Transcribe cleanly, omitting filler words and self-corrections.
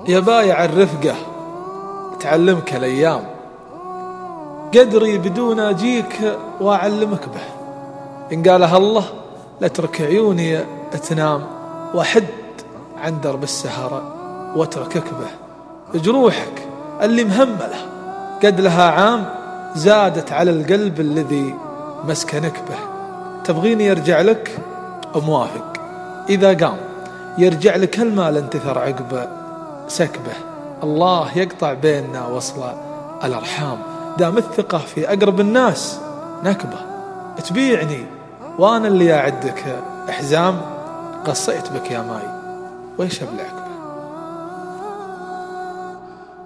يا بايع الرفقة تعلمك الأيام، قدري بدون أجيك وأعلمك به. إن قالها الله لاترك عيوني تنام، وأحد عن درب السهر واتركك به. جروحك اللي مهملة قد لها عام، زادت على القلب الذي مسكنك به. تبغيني يرجع لك موافق، إذا قام يرجع لك المال انتثر عقب سكبه. الله يقطع بيننا وصل الأرحام، دام الثقة في أقرب الناس نكبة. تبيعني وأنا اللي أعدك حزام، قصيت بك يا ماي ويش أبلعك.